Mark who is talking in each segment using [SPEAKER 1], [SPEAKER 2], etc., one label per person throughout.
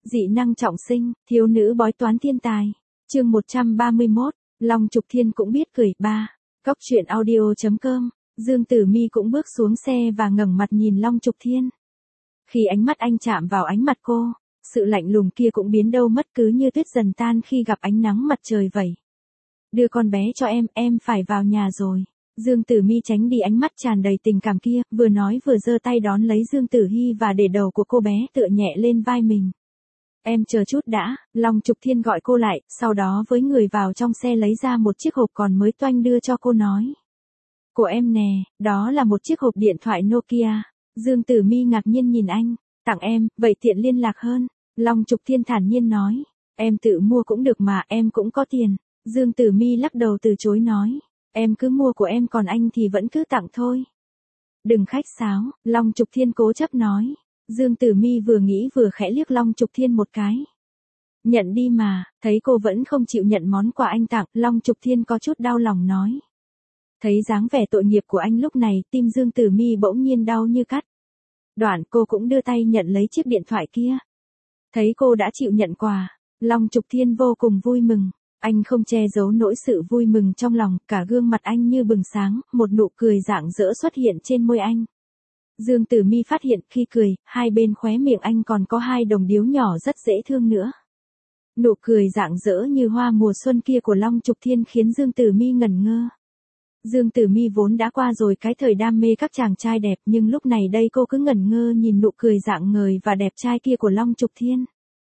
[SPEAKER 1] Dị năng trọng sinh, thiếu nữ bói toán thiên tài. Chương 131, Long Trục Thiên cũng biết cười. Cóc truyện audio.com. Dương Tử Mi cũng bước xuống xe và ngẩng mặt nhìn Long Trục Thiên. Khi ánh mắt anh chạm vào ánh mặt cô, sự lạnh lùng kia cũng biến đâu mất, cứ như tuyết dần tan khi gặp ánh nắng mặt trời vậy. Đưa con bé cho em phải vào nhà rồi. Dương Tử Mi tránh đi ánh mắt tràn đầy tình cảm kia, vừa nói vừa giơ tay đón lấy Dương Tử Hi và để đầu của cô bé tựa nhẹ lên vai mình. Em chờ chút đã, Long Trục Thiên gọi cô lại, sau đó với người vào trong xe lấy ra một chiếc hộp còn mới toanh đưa cho cô nói. Của em nè, đó là một chiếc hộp điện thoại Nokia. Dương Tử Mi ngạc nhiên nhìn anh, tặng em, vậy tiện liên lạc hơn. Long Trục Thiên thản nhiên nói, em tự mua cũng được mà, em cũng có tiền. Dương Tử Mi lắc đầu từ chối nói, em cứ mua của em còn anh thì vẫn cứ tặng thôi. Đừng khách sáo, Long Trục Thiên cố chấp nói. Dương Tử Mi vừa nghĩ vừa khẽ liếc Long Trục Thiên một cái. Nhận đi mà, thấy cô vẫn không chịu nhận món quà anh tặng, Long Trục Thiên có chút đau lòng nói. Thấy dáng vẻ tội nghiệp của anh lúc này, tim Dương Tử Mi bỗng nhiên đau như cắt. Đoạn cô cũng đưa tay nhận lấy chiếc điện thoại kia. Thấy cô đã chịu nhận quà, Long Trục Thiên vô cùng vui mừng. Anh không che giấu nỗi sự vui mừng trong lòng, cả gương mặt anh như bừng sáng, một nụ cười rạng rỡ xuất hiện trên môi anh. Dương Tử Mi phát hiện khi cười, hai bên khóe miệng anh còn có hai đồng điếu nhỏ rất dễ thương nữa. Nụ cười rạng rỡ như hoa mùa xuân kia của Long Trục Thiên khiến Dương Tử Mi ngẩn ngơ. Dương Tử Mi vốn đã qua rồi cái thời đam mê các chàng trai đẹp, nhưng lúc này đây cô cứ ngẩn ngơ nhìn nụ cười rạng ngời và đẹp trai kia của Long Trục Thiên.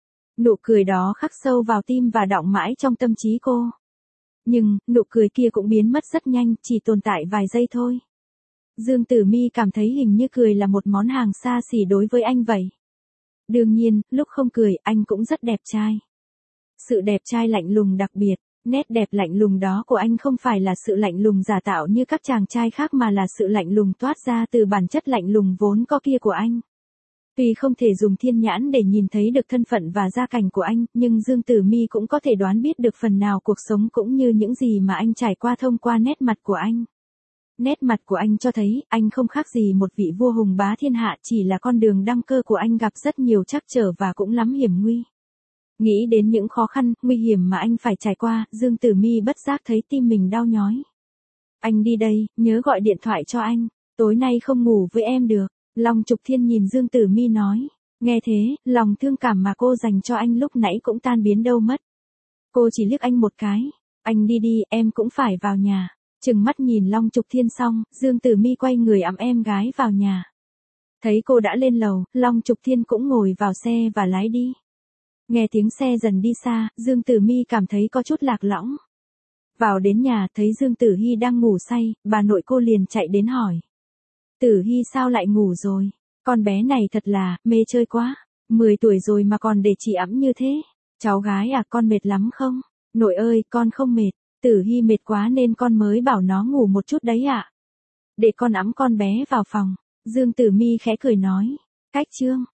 [SPEAKER 1] Nụ cười đó khắc sâu vào tim và đọng mãi trong tâm trí cô. Nhưng, nụ cười kia cũng biến mất rất nhanh, chỉ tồn tại vài giây thôi. Dương Tử Mi cảm thấy hình như cười là một món hàng xa xỉ đối với anh vậy. Đương nhiên, lúc không cười, anh cũng rất đẹp trai. Sự đẹp trai lạnh lùng đặc biệt, nét đẹp lạnh lùng đó của anh không phải là sự lạnh lùng giả tạo như các chàng trai khác mà là sự lạnh lùng toát ra từ bản chất lạnh lùng vốn có kia của anh. Tuy không thể dùng thiên nhãn để nhìn thấy được thân phận và gia cảnh của anh, nhưng Dương Tử Mi cũng có thể đoán biết được phần nào cuộc sống cũng như những gì mà anh trải qua thông qua nét mặt của anh. Nét mặt của anh cho thấy, anh không khác gì một vị vua hùng bá thiên hạ, chỉ là con đường đăng cơ của anh gặp rất nhiều trắc trở và cũng lắm hiểm nguy. Nghĩ đến những khó khăn, nguy hiểm mà anh phải trải qua, Dương Tử Mi bất giác thấy tim mình đau nhói. Anh đi đây, nhớ gọi điện thoại cho anh, tối nay không ngủ với em được. Long Trục Thiên nhìn Dương Tử Mi nói. Nghe thế, lòng thương cảm mà cô dành cho anh lúc nãy cũng tan biến đâu mất. Cô chỉ liếc anh một cái. Anh đi đi, em cũng phải vào nhà. Chừng mắt nhìn Long Trục Thiên xong, Dương Tử Mi quay người ẵm em gái vào nhà. Thấy cô đã lên lầu, Long Trục Thiên cũng ngồi vào xe và lái đi. Nghe tiếng xe dần đi xa, Dương Tử Mi cảm thấy có chút lạc lõng. Vào đến nhà, thấy Dương Tử Hi đang ngủ say, bà nội cô liền chạy đến hỏi. Tử Hi sao lại ngủ rồi? Con bé này thật là, mê chơi quá. 10 tuổi rồi mà còn để chị ẵm như thế. Cháu gái à, con mệt lắm không? Nội ơi, con không mệt. Tử Hi mệt quá nên con mới bảo nó ngủ một chút đấy ạ. Để con ẵm con bé vào phòng. Dương Tử Mi khẽ cười nói. Cách chương.